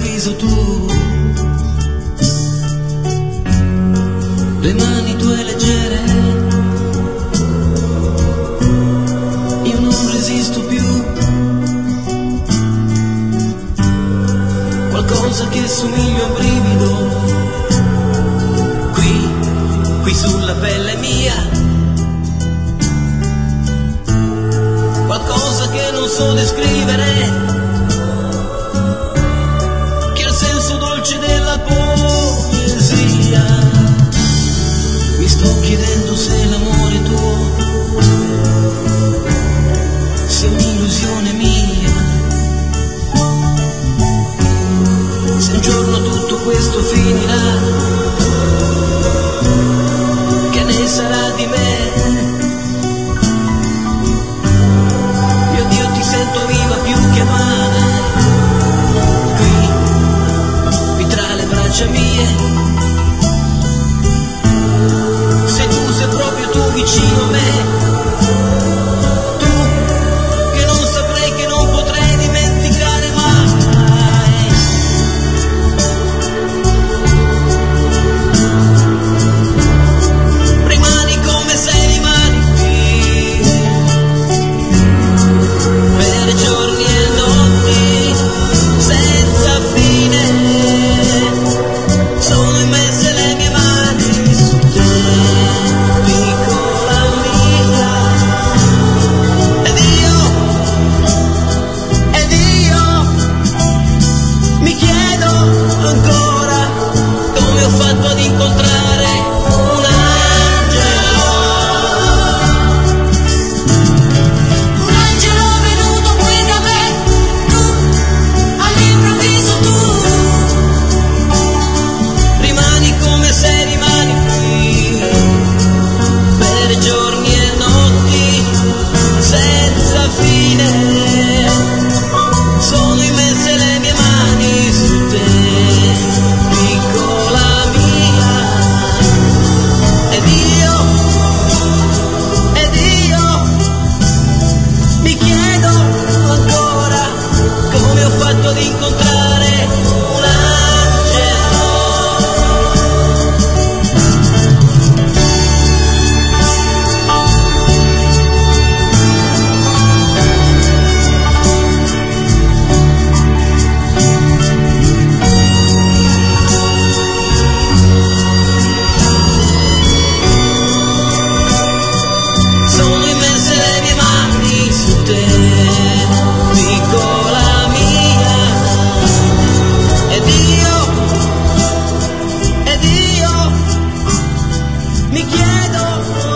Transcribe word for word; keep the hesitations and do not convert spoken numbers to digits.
all'improvviso tu, le mani tue leggere, io non resisto più, qualcosa che somiglia a un brivido, qui, qui sulla pelle mia, qualcosa che non so descrivere, della poesia. Mi sto chiedendo se l'amore tuo sia un'illusione mia, se un giorno tutto questo finirà, che ne sarà di me? Mio Dio, ti sento viva più che mai, mie, se tu sei proprio tu vicino a me, tu che non saprei, che non potrei dimenticare mai. Rimani come sei, rimani qui per giorni e notti senza fine. Sono immense le mie mani su te, piccola mia, ed io, ed io mi chiedo ancora come ho fatto ad incontrare un angelo. Un angelo venuto qui da me, tu, all'improvviso tu. Come se rimani qui per giorni e notti senza fine, sono immense le mie mani su te, piccola mia, ed io, ed io mi chiedo ancora come ho fatto ad incontrare un angelo. Mi chiedo